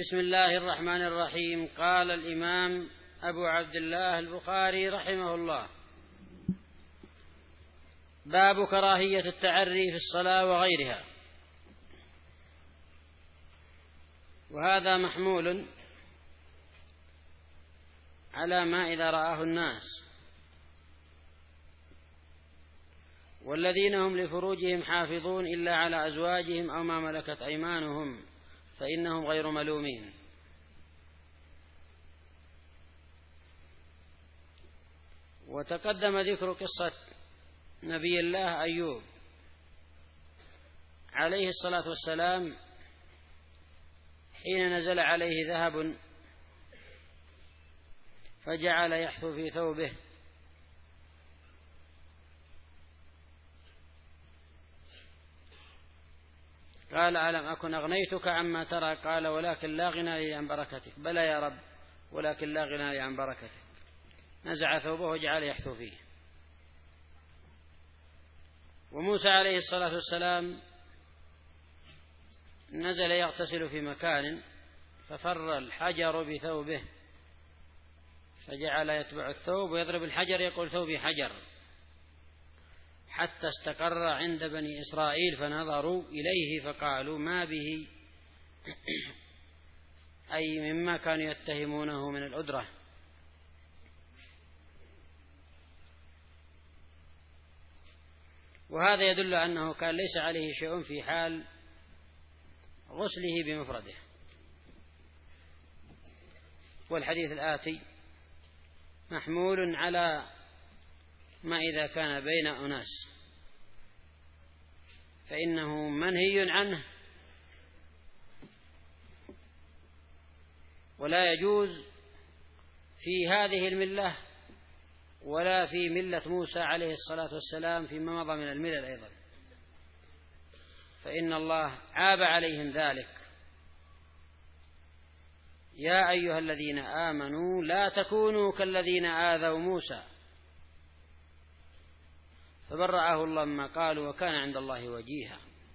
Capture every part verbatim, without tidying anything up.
بسم الله الرحمن الرحيم. قال الإمام أبو عبد الله البخاري رحمه الله: باب كراهية التعري في الصلاة وغيرها. وهذا محمول على ما إذا رآه الناس، والذين هم لفروجهم حافظون إلا على أزواجهم أو ما ملكت أيمانهم فإنهم غير ملومين. وتقدم ذكر قصة نبي الله أيوب عليه الصلاة والسلام حين نزل عليه ذهب فجعل يحثو في ثوبه، قال: ألم أكن أغنيتك عما ترى؟ قال: ولكن لا غنى لي عن بركتك. بلى يا رب، ولكن لا غنى لي عن بركتك. نزع ثوبه وجعل يحثو فيه. وموسى عليه الصلاة والسلام نزل يغتسل في مكان ففر الحجر بثوبه فجعل يتبع الثوب ويضرب الحجر يقول: ثوبي حجر، حتى استقر عند بني إسرائيل فنظروا إليه فقالوا: ما به؟ أي مما كانوا يتهمونه من الأدرة. وهذا يدل أنه كان ليس عليه شيء في حال غسله بمفرده. والحديث الآتي محمول على ما إذا كان بين أناس فإنه منهي عنه، ولا يجوز في هذه الملة ولا في ملة موسى عليه الصلاة والسلام فيما مضى من الملل أيضا، فإن الله عاب عليهم ذلك: يا أيها الذين آمنوا لا تكونوا كالذين آذوا موسى فبرأه الله مما قالوا وكان عند الله وجيها.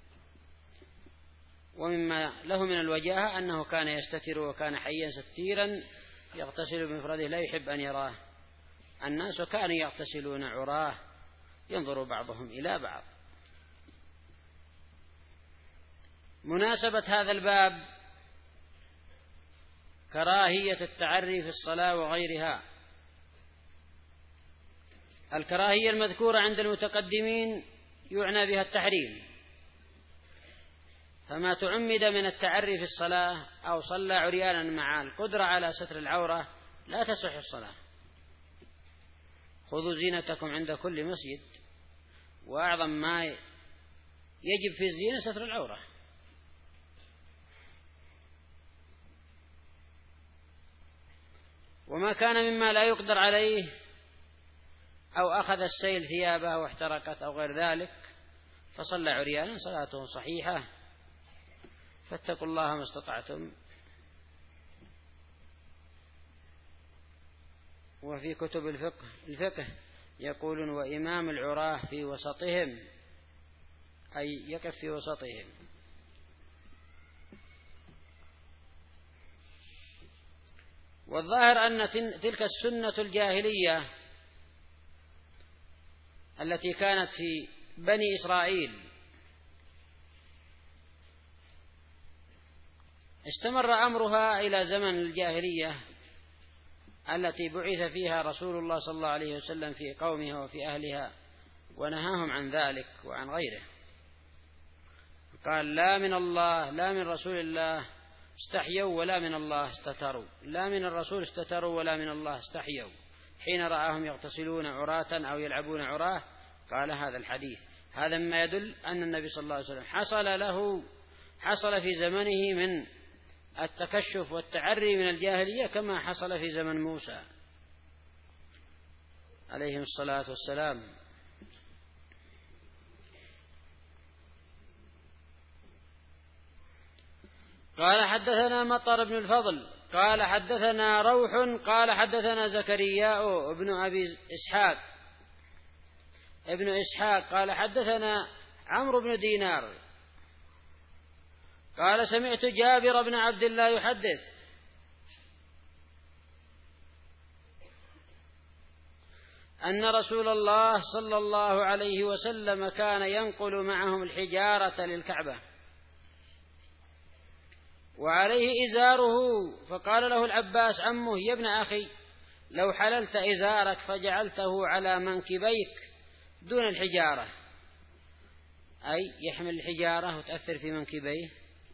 ومما له من الوجاهة أنه كان يستتر وكان حيا ستيرا يغتسل بمفرده لا يحب أن يراه الناس، وكانوا يغتسلون عراه ينظر بعضهم إلى بعض. مناسبة هذا الباب كراهية التعري في الصلاة وغيرها. الكراهية المذكورة عند المتقدمين يعنى بها التحريم، فما تعمد من التعري في الصلاة أو صلى عريانا مع القدرة على ستر العورة لا تصح الصلاة. خذوا زينتكم عند كل مسجد، وأعظم ما يجب في الزينة ستر العورة. وما كان مما لا يقدر عليه أو أخذ السيل ثيابه واحترقت أو غير ذلك فصلى عريانا صلاته صحيحة، فاتقوا الله ما استطعتم. وفي كتب الفقه, الفقه يقولون: وإمام العراه في وسطهم، أي يقف في وسطهم. والظاهر أن تلك السنة الجاهلية التي كانت في بني إسرائيل استمر أمرها إلى زمن الجاهلية التي بعث فيها رسول الله صلى الله عليه وسلم في قومها وفي أهلها ونهاهم عن ذلك وعن غيره. قال: لا من الله لا من رسول الله استحيوا ولا من الله استتروا. لا من الرسول استتروا ولا من الله استحيوا حين رآهم يغتسلون عراة أو يلعبون عراه. قال هذا الحديث. هذا مما يدل أن النبي صلى الله عليه وسلم حصل له حصل في زمنه من التكشف والتعري من الجاهلية كما حصل في زمن موسى عليه الصلاة والسلام. قال: حدثنا مطر بن الفضل قال حدثنا روح قال حدثنا زكرياء ابن أبي إسحاق ابن إسحاق قال حدثنا عمرو بن دينار قال سمعت جابر بن عبد الله يحدث أن رسول الله صلى الله عليه وسلم كان ينقل معهم الحجارة للكعبة وعليه إزاره، فقال له العباس عمه: يا ابن أخي، لو حللت إزارك فجعلته على منكبيك دون الحجارة، أي يحمل الحجارة وتأثر في منكبيه،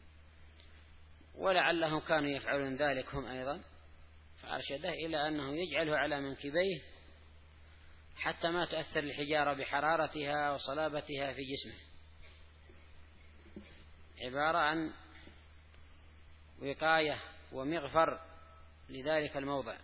ولعلهم كانوا يفعلون ذلك هم أيضا، فأرشده إلى أنه يجعله على منكبيه حتى ما تؤثر الحجارة بحرارتها وصلابتها في جسمه، عبارة عن وقاية ومغفر لذلك الموضع.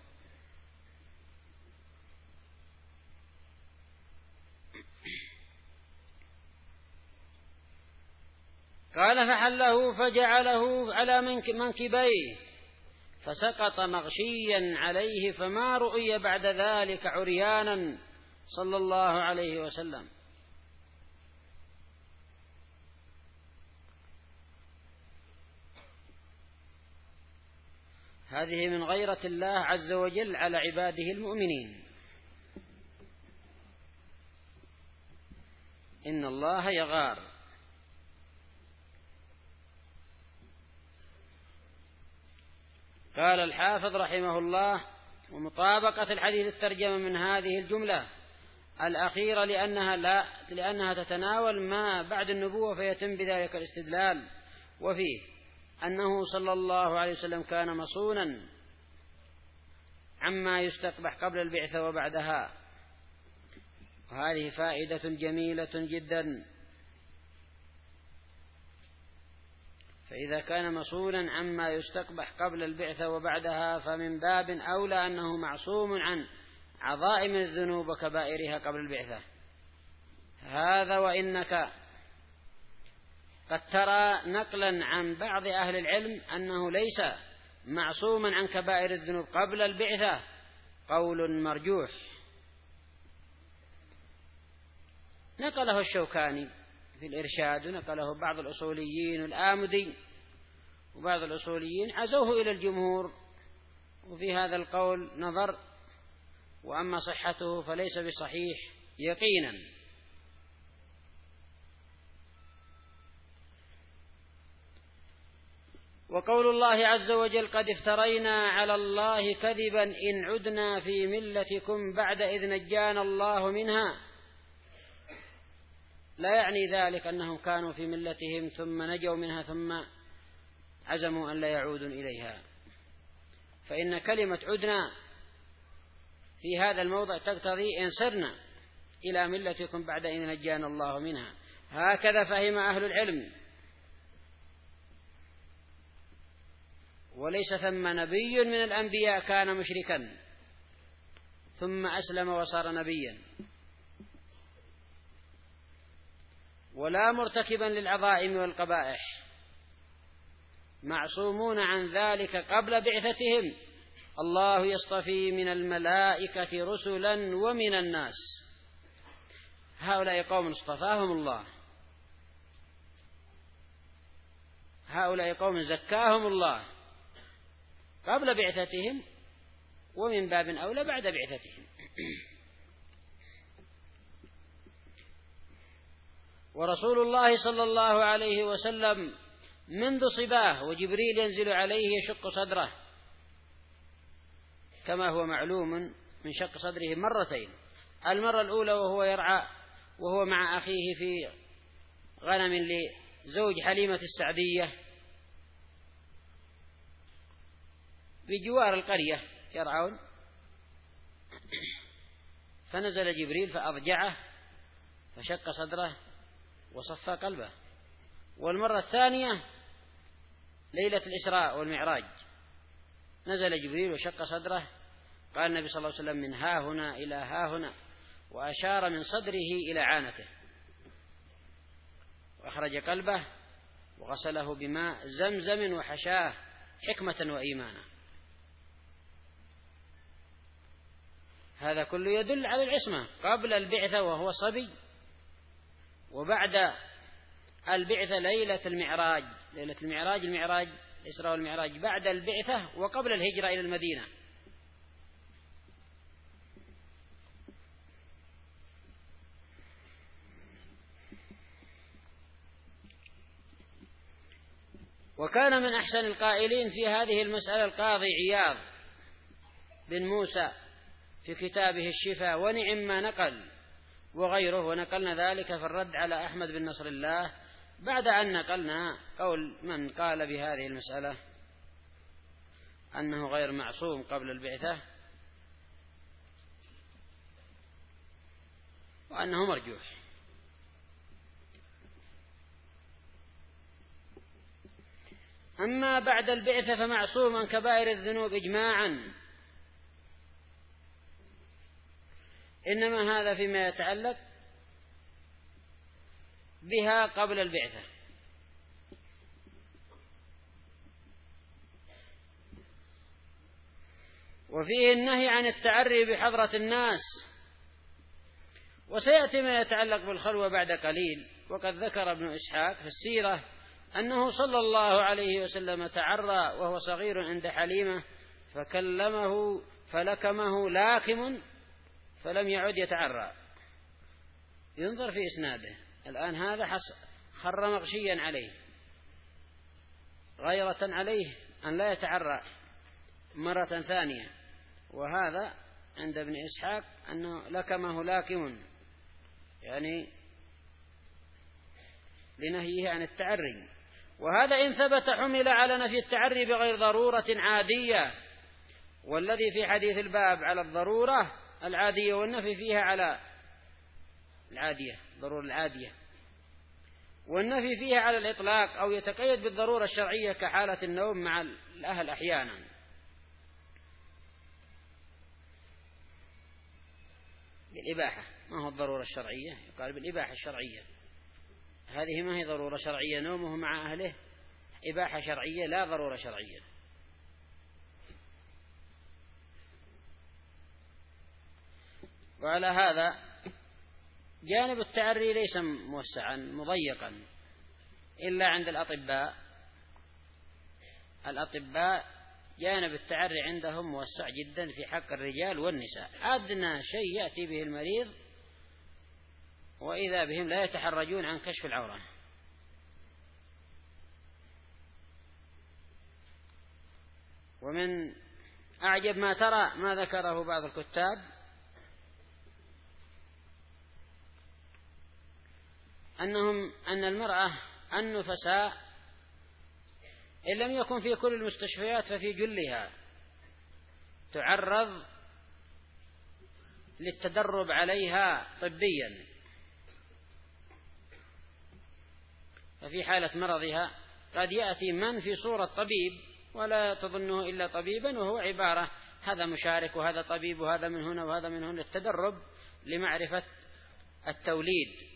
قال فحله فجعله على منكبيه فسقط مغشيا عليه، فما رؤي بعد ذلك عريانا صلى الله عليه وسلم. هذه من غيرة الله عز وجل على عباده المؤمنين. إن الله يغار. قال الحافظ رحمه الله: ومطابقة الحديث الترجمة من هذه الجملة الأخيرة لأنها, لا لأنها تتناول ما بعد النبوة فيتم بذلك الاستدلال، وفيه أنه صلى الله عليه وسلم كان مصونا عما يستقبح قبل البعثة وبعدها، وهذه فائدة جميلة جدا. فإذا كان مصونا عما يستقبح قبل البعثة وبعدها فمن باب أولى أنه معصوم عن عظائم الذنوب وكبائرها قبل البعثة. هذا وإنك قد ترى نقلا عن بعض أهل العلم أنه ليس معصوما عن كبائر الذنوب قبل البعثة قول مرجوح، نقله الشوكاني في الإرشاد، ونقله بعض الأصوليين الآمدي، وبعض الأصوليين عزوه إلى الجمهور، وفي هذا القول نظر، وأما صحته فليس بصحيح يقينا. وقول الله عز وجل: قد افترينا على الله كذبا إن عدنا في ملتكم بعد إذ نجانا الله منها، لا يعني ذلك أنهم كانوا في ملتهم ثم نجوا منها ثم عزموا أن لا يعودوا إليها، فإن كلمة عدنا في هذا الموضع تقتضي إن سرنا إلى ملتكم بعد إذ نجانا الله منها. هكذا فهم أهل العلم، وليس ثم نبي من الأنبياء كان مشركا ثم أسلم وصار نبيا، ولا مرتكبا للعظائم والقبائح، معصومون عن ذلك قبل بعثتهم. الله يصطفي من الملائكة رسلا ومن الناس، هؤلاء قوم اصطفاهم الله، هؤلاء قوم زكاهم الله قبل بعثتهم، ومن باب أولى بعد بعثتهم. ورسول الله صلى الله عليه وسلم منذ صباه وجبريل ينزل عليه يشق صدره، كما هو معلوم من شق صدره مرتين، المرة الأولى وهو يرعى وهو مع أخيه في غنم لزوج حليمة السعدية بجوار القرية يرعون، فنزل جبريل فأضجعه فشق صدره وصفى قلبه. والمرة الثانية ليلة الإسراء والمعراج، نزل جبريل وشق صدره، قال النبي صلى الله عليه وسلم: من ها هنا إلى ها هنا، وأشار من صدره إلى عانته، وأخرج قلبه وغسله بماء زمزم وحشاه حكمة وإيمانا. هذا كله يدل على العصمة قبل البعثة وهو صبي، وبعد البعثة ليلة المعراج. ليلة المعراج، المعراج الإسراء والمعراج بعد البعثة وقبل الهجرة إلى المدينة. وكان من أحسن القائلين في هذه المسألة القاضي عياض بن موسى في كتابه الشفاء، ونعم ما نقل وغيره، ونقلنا ذلك في الرد على أحمد بن نصر الله بعد أن نقلنا قول من قال بهذه المسألة أنه غير معصوم قبل البعثة وأنه مرجوح. أما بعد البعثة فمعصوم عن كبائر الذنوب إجماعا، إنما هذا فيما يتعلق بها قبل البعثة. وفيه النهي عن التعري بحضرة الناس، وسيأتي ما يتعلق بالخلوة بعد قليل. وقد ذكر ابن إسحاق في السيرة أنه صلى الله عليه وسلم تعرى وهو صغير عند حليمة فكلمه فلكمه لاكم فلم يعد يتعرى. ينظر في إسناده الآن، هذا خر مغشيا عليه غيرة عليه أن لا يتعرى مرة ثانية، وهذا عند ابن إسحاق أنه لكمه لاكم، يعني لنهيه عن التعري. وهذا إن ثبت حمل على نفي التعري بغير ضرورة عادية، والذي في حديث الباب على الضرورة العادية والنفي فيها على العادية، ضرورة العادية، والنفي فيها على الإطلاق، أو يتقيد بالضرورة الشرعية كحالة النوم مع الأهل أحيانا. بالإباحة، ما هو الضرورة الشرعية؟ يقال بالإباحة الشرعية. هذه ما هي ضرورة شرعية، نومه مع أهله إباحة شرعية لا ضرورة شرعية. وعلى هذا جانب التعري ليس موسعا مضيقا إلا عند الأطباء. الأطباء جانب التعري عندهم موسع جدا في حق الرجال والنساء، أدنى شيء يأتي به المريض وإذا بهم لا يتحرجون عن كشف العورة. ومن أعجب ما ترى ما ذكره بعض الكتاب أنهم أن المرأة النفساء إن لم يكن في كل المستشفيات ففي جلها تعرض للتدرب عليها طبيا، ففي حالة مرضها قد يأتي من في صورة طبيب ولا تظنه إلا طبيبا، وهو عبارة هذا مشارك وهذا طبيب وهذا من هنا وهذا من هنا، للتدرب لمعرفة التوليد.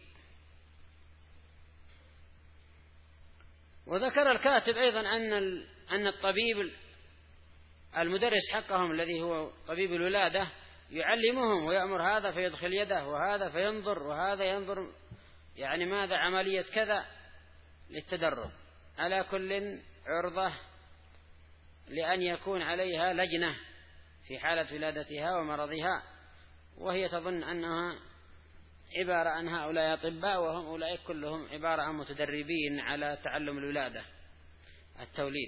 وذكر الكاتب أيضا أن أن الطبيب المدرس حقهم الذي هو طبيب الولادة يعلمهم ويأمر هذا فيدخل يده وهذا فينظر وهذا ينظر، يعني ماذا عملية كذا، للتدرب. على كل عرضة لأن يكون عليها لجنة في حالة ولادتها ومرضها، وهي تظن أنها عبارة عن هؤلاء أطباء، وهم أولئك كلهم عبارة عن متدربين على تعلم الولادة التوليد.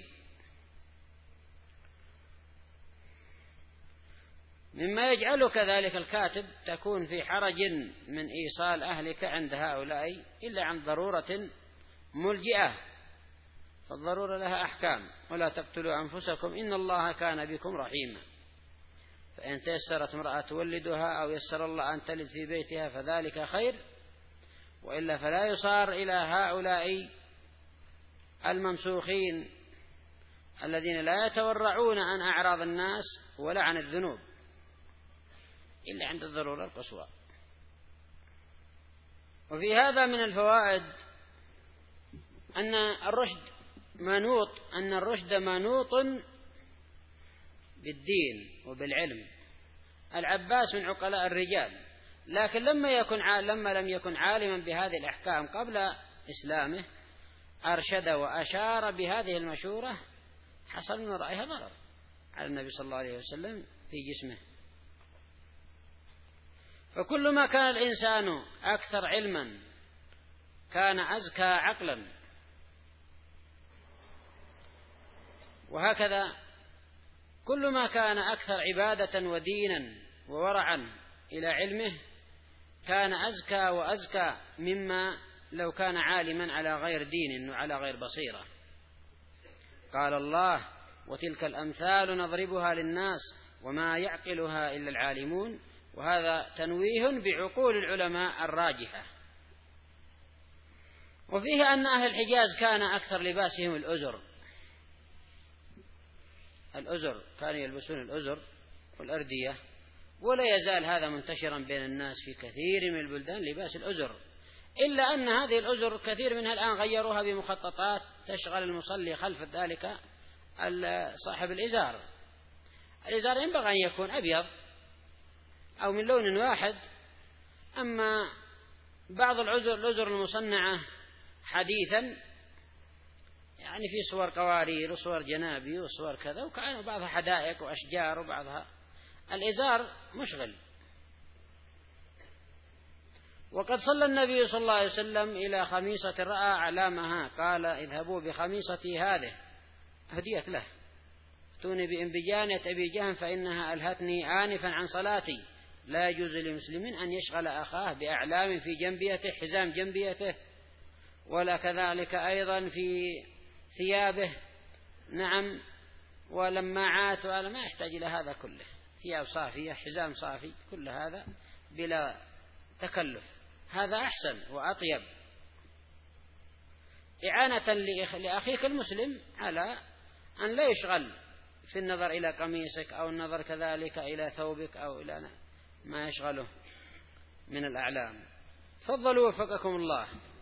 مما يجعل كذلك الكاتب تكون في حرج من إيصال أهلك عند هؤلاء إلا عن ضرورة ملجئة، فالضرورة لها أحكام. ولا تقتلوا أنفسكم إن الله كان بكم رحيما. فإن تيسرت امرأة تولدها أو يسر الله أن تلد في بيتها فذلك خير، وإلا فلا يصار إلى هؤلاء الممسوخين الذين لا يتورعون عن أعراض الناس ولا عن الذنوب إلا عند الضرورة القصوى. وفي هذا من الفوائد أن الرشد منوط أن الرشد منوط بالدين وبالعلم. العباس من عقلاء الرجال، لكن لما يكن لما لم يكن عالما بهذه الأحكام قبل إسلامه أرشد وأشار بهذه المشورة حصل من رأيها ضرر على النبي صلى الله عليه وسلم في جسمه. فكل ما كان الإنسان أكثر علما كان أزكى عقلا، وهكذا كل ما كان أكثر عبادة ودينا وورعا إلى علمه كان أزكى وأزكى مما لو كان عالما على غير دين وعلى غير بصيرة. قال الله: وتلك الأمثال نضربها للناس وما يعقلها إلا العالمون. وهذا تنويه بعقول العلماء الراجحة. وفيه أن أهل الحجاز كان أكثر لباسهم الأزر، الأزر كانوا يلبسون الأزر والأردية، ولا يزال هذا منتشرا بين الناس في كثير من البلدان لباس الأزر، إلا أن هذه الأزر كثير منها الآن غيروها بمخططات تشغل المصلي خلف ذلك صاحب الإزار. الإزار ينبغي أن يكون أبيض أو من لون واحد. أما بعض الأزر المصنعة حديثا يعني في صور قوارير وصور جنابي وصور كذا، وكأن بعضها حدائق وأشجار وبعضها الإزار مشغل. وقد صلى النبي صلى الله عليه وسلم إلى خميصة رأى أعلامها قال: اذهبوا بخميصتي هذه هديت له، ائتوني بإنبجانة أبي جهم فإنها ألهتني آنفا عن صلاتي. لا يجوز لمسلم أن يشغل أخاه بأعلام في جنبيته، حزام جنبيته، ولا كذلك أيضا في ثيابه، نعم، ولماعات، ولا ما يحتاج إلى هذا كله. ثياب صافية، حزام صافي، كل هذا بلا تكلف، هذا أحسن وأطيب إعانة لأخيك المسلم على أن لا يشغل في النظر إلى قميصك أو النظر كذلك إلى ثوبك أو إلى ما يشغله من الأعلام. تفضلوا وفقكم الله.